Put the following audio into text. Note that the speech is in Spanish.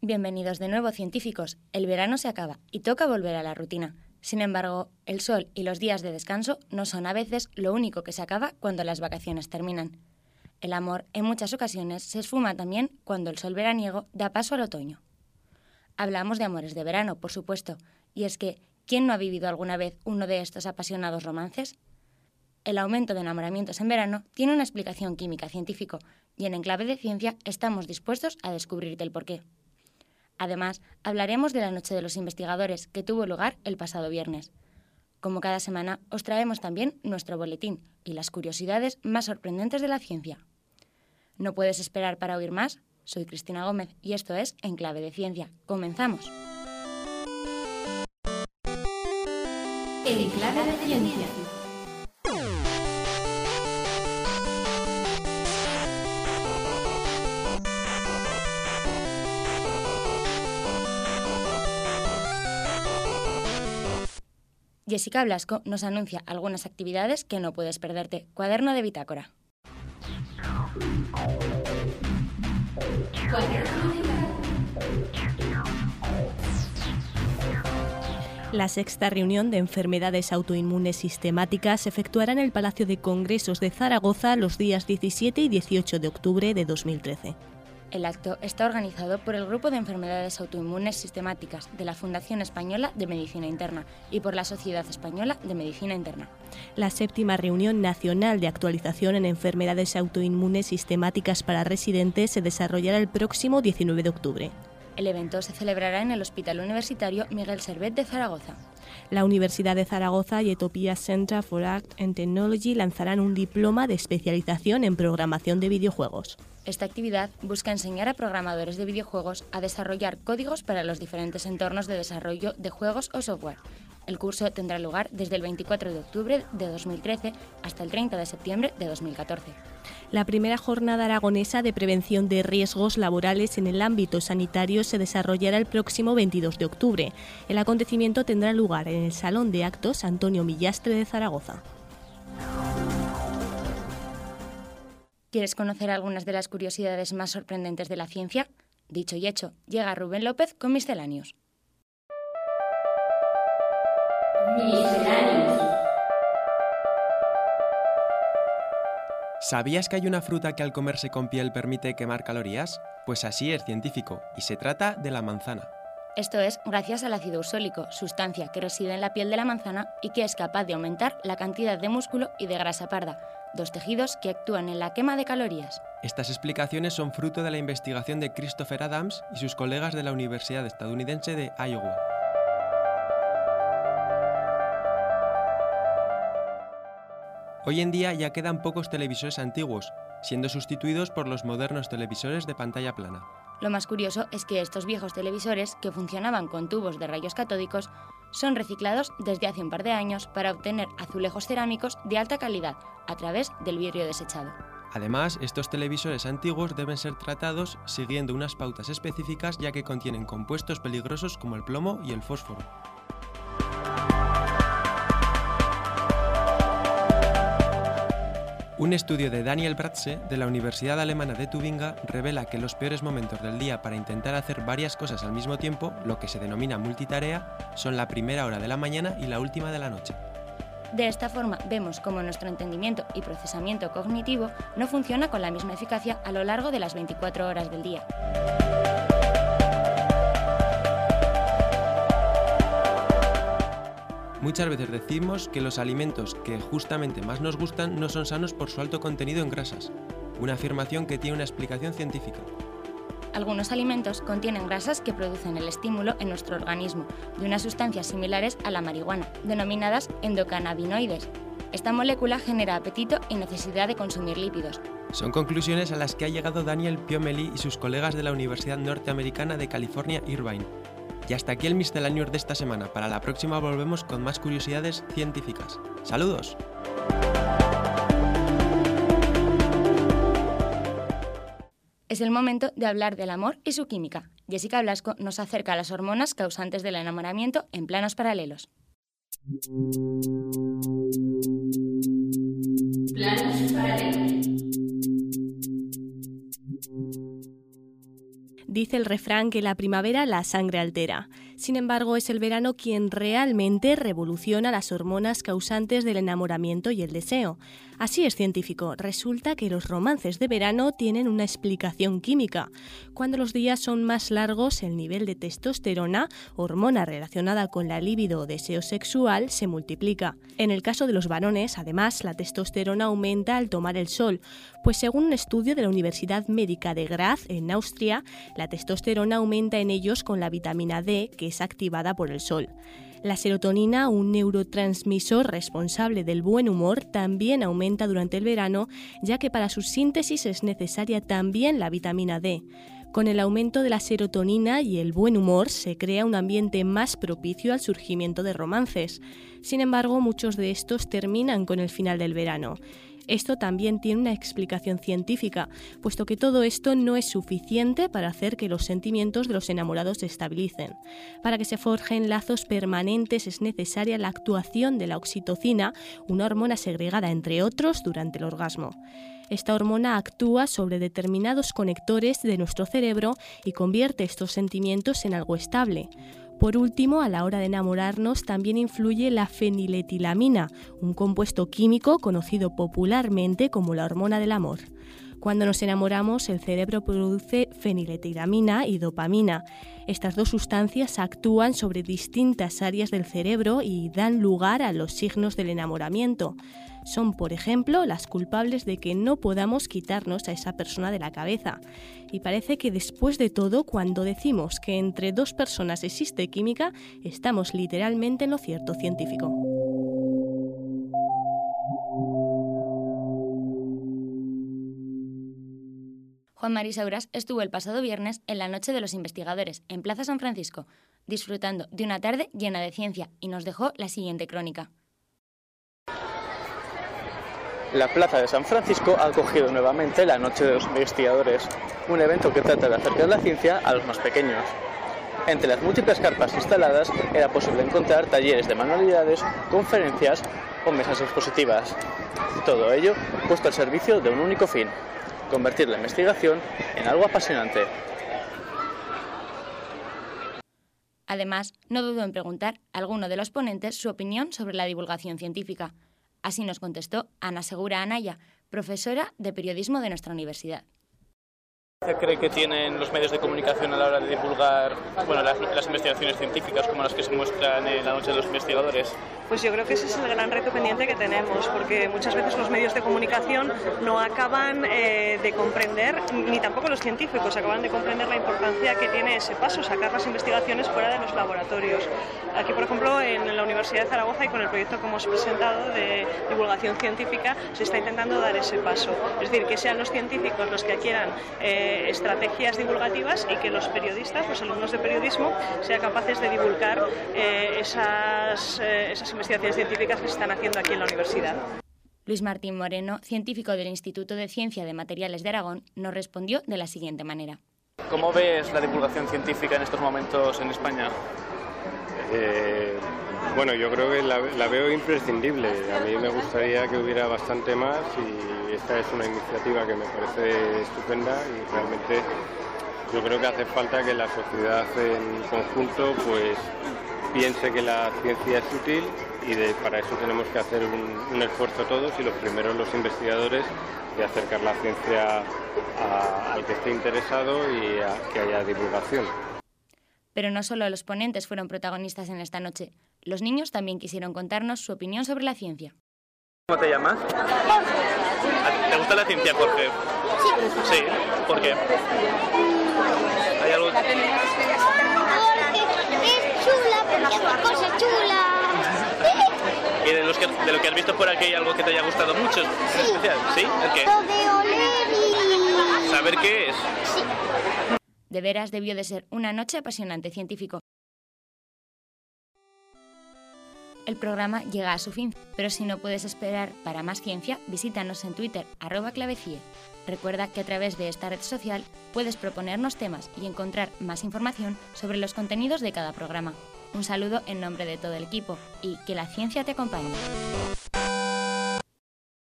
Bienvenidos de nuevo, científicos. El verano se acaba y toca volver a la rutina. Sin embargo, el sol y los días de descanso no son a veces lo único que se acaba cuando las vacaciones terminan. El amor en muchas ocasiones se esfuma también cuando el sol veraniego da paso al otoño. Hablamos de amores de verano, por supuesto, y es que ¿quién no ha vivido alguna vez uno de estos apasionados romances? El aumento de enamoramientos en verano tiene una explicación química científica y en Enclave de Ciencia estamos dispuestos a descubrirte el porqué. Además, hablaremos de la Noche de los Investigadores, que tuvo lugar el pasado viernes. Como cada semana, os traemos también nuestro boletín y las curiosidades más sorprendentes de la ciencia. ¿No puedes esperar para oír más? Soy Cristina Gómez y esto es Enclave de Ciencia. ¡Comenzamos! Enclave de Ciencia. Jessica Blasco nos anuncia algunas actividades que no puedes perderte. Cuaderno de bitácora. La sexta reunión de enfermedades autoinmunes sistemáticas se efectuará en el Palacio de Congresos de Zaragoza los días 17 y 18 de octubre de 2013. El acto está organizado por el Grupo de Enfermedades Autoinmunes Sistemáticas de la Fundación Española de Medicina Interna y por la Sociedad Española de Medicina Interna. La séptima reunión nacional de actualización en enfermedades autoinmunes sistemáticas para residentes se desarrollará el próximo 19 de octubre. El evento se celebrará en el Hospital Universitario Miguel Servet de Zaragoza. La Universidad de Zaragoza y Etopia Center for Art and Technology lanzarán un diploma de especialización en programación de videojuegos. Esta actividad busca enseñar a programadores de videojuegos a desarrollar códigos para los diferentes entornos de desarrollo de juegos o software. El curso tendrá lugar desde el 24 de octubre de 2013 hasta el 30 de septiembre de 2014. La primera jornada aragonesa de prevención de riesgos laborales en el ámbito sanitario se desarrollará el próximo 22 de octubre. El acontecimiento tendrá lugar en el Salón de Actos Antonio Millastre de Zaragoza. ¿Quieres conocer algunas de las curiosidades más sorprendentes de la ciencia? Dicho y hecho, llega Rubén López con Misceláneos. ¿Sabías que hay una fruta que al comerse con piel permite quemar calorías? Pues así es, científico, y se trata de la manzana. Esto es gracias al ácido ursólico, sustancia que reside en la piel de la manzana y que es capaz de aumentar la cantidad de músculo y de grasa parda, dos tejidos que actúan en la quema de calorías. Estas explicaciones son fruto de la investigación de Christopher Adams y sus colegas de la Universidad estadounidense de Iowa. Hoy en día ya quedan pocos televisores antiguos, siendo sustituidos por los modernos televisores de pantalla plana. Lo más curioso es que estos viejos televisores, que funcionaban con tubos de rayos catódicos, son reciclados desde hace un par de años para obtener azulejos cerámicos de alta calidad a través del vidrio desechado. Además, estos televisores antiguos deben ser tratados siguiendo unas pautas específicas ya que contienen compuestos peligrosos como el plomo y el fósforo. Un estudio de Daniel Bratze, de la Universidad Alemana de Tubinga, revela que los peores momentos del día para intentar hacer varias cosas al mismo tiempo, lo que se denomina multitarea, son la primera hora de la mañana y la última de la noche. De esta forma, vemos cómo nuestro entendimiento y procesamiento cognitivo no funciona con la misma eficacia a lo largo de las 24 horas del día. Muchas veces decimos que los alimentos que justamente más nos gustan no son sanos por su alto contenido en grasas, una afirmación que tiene una explicación científica. Algunos alimentos contienen grasas que producen el estímulo en nuestro organismo de unas sustancias similares a la marihuana, denominadas endocannabinoides. Esta molécula genera apetito y necesidad de consumir lípidos. Son conclusiones a las que ha llegado Daniel Piomeli y sus colegas de la Universidad Norteamericana de California, Irvine. Y hasta aquí el Misceláneos de esta semana. Para la próxima volvemos con más curiosidades científicas. ¡Saludos! Es el momento de hablar del amor y su química. Jessica Blasco nos acerca a las hormonas causantes del enamoramiento en planos paralelos. Planos paralelos. Dice el refrán que la primavera la sangre altera. Sin embargo, es el verano quien realmente revoluciona las hormonas causantes del enamoramiento y el deseo. Así es científico. Resulta que los romances de verano tienen una explicación química. Cuando los días son más largos, el nivel de testosterona, hormona relacionada con la libido o deseo sexual, se multiplica. En el caso de los varones, además, la testosterona aumenta al tomar el sol, pues según un estudio de la Universidad Médica de Graz, en Austria, la testosterona aumenta en ellos con la vitamina D, que es activada por el sol. La serotonina, un neurotransmisor responsable del buen humor, también aumenta durante el verano, ya que para su síntesis es necesaria también la vitamina D. Con el aumento de la serotonina y el buen humor se crea un ambiente más propicio al surgimiento de romances. Sin embargo, muchos de estos terminan con el final del verano. Esto también tiene una explicación científica, puesto que todo esto no es suficiente para hacer que los sentimientos de los enamorados se estabilicen. Para que se forjen lazos permanentes es necesaria la actuación de la oxitocina, una hormona segregada, entre otros, durante el orgasmo. Esta hormona actúa sobre determinados conectores de nuestro cerebro y convierte estos sentimientos en algo estable. Por último, a la hora de enamorarnos también influye la feniletilamina, un compuesto químico conocido popularmente como la hormona del amor. Cuando nos enamoramos, el cerebro produce feniletilamina y dopamina. Estas dos sustancias actúan sobre distintas áreas del cerebro y dan lugar a los signos del enamoramiento. Son, por ejemplo, las culpables de que no podamos quitarnos a esa persona de la cabeza. Y parece que después de todo, cuando decimos que entre dos personas existe química, estamos literalmente en lo cierto científico. Juan Mari Sauras estuvo el pasado viernes en la Noche de los Investigadores, en Plaza San Francisco, disfrutando de una tarde llena de ciencia, y nos dejó la siguiente crónica. La Plaza de San Francisco ha acogido nuevamente la Noche de los Investigadores, un evento que trata de acercar la ciencia a los más pequeños. Entre las múltiples carpas instaladas era posible encontrar talleres de manualidades, conferencias o mesas expositivas. Todo ello puesto al servicio de un único fin: convertir la investigación en algo apasionante. Además, no dudó en preguntar a alguno de los ponentes su opinión sobre la divulgación científica. Así nos contestó Ana Segura Anaya, profesora de periodismo de nuestra universidad. ¿Qué cree que tienen los medios de comunicación a la hora de divulgar las investigaciones científicas como las que se muestran en la Noche de los Investigadores? Pues yo creo que ese es el gran reto pendiente que tenemos, porque muchas veces los medios de comunicación no acaban de comprender, ni tampoco los científicos acaban de comprender la importancia que tiene ese paso, sacar las investigaciones fuera de los laboratorios. Aquí, por ejemplo, en la Universidad de Zaragoza y con el proyecto que hemos presentado de divulgación científica, se está intentando dar ese paso. Es decir, que sean los científicos los que adquieran estrategias divulgativas y que los periodistas, los alumnos de periodismo, sean capaces de divulgar esas investigaciones científicas que se están haciendo aquí en la universidad. Luis Martín Moreno, científico del Instituto de Ciencia de Materiales de Aragón, nos respondió de la siguiente manera. ¿Cómo ves la divulgación científica en estos momentos en España? Bueno, yo creo que la veo imprescindible. A mí me gustaría que hubiera bastante más y esta es una iniciativa que me parece estupenda y realmente yo creo que hace falta que la sociedad en conjunto pues piense que la ciencia es útil y para eso tenemos que hacer un esfuerzo todos y los primeros los investigadores de acercar la ciencia al que esté interesado y a que haya divulgación. Pero no solo los ponentes fueron protagonistas en esta noche. Los niños también quisieron contarnos su opinión sobre la ciencia. ¿Cómo te llamas? ¿Te gusta la ciencia, Jorge? Sí. ¿Sí? ¿Por qué? ¿Hay algo? Porque es chula, porque hace cosas chulas. ¿Y de lo que has visto por aquí hay algo que te haya gustado mucho en especial? ¿Sí? ¿El qué? Lo de oler y... ¿Saber qué es? Sí. De veras debió de ser una noche apasionante, científico. El programa llega a su fin, pero si no puedes esperar para más ciencia, visítanos en Twitter, @clavecie. Recuerda que a través de esta red social puedes proponernos temas y encontrar más información sobre los contenidos de cada programa. Un saludo en nombre de todo el equipo y que la ciencia te acompañe.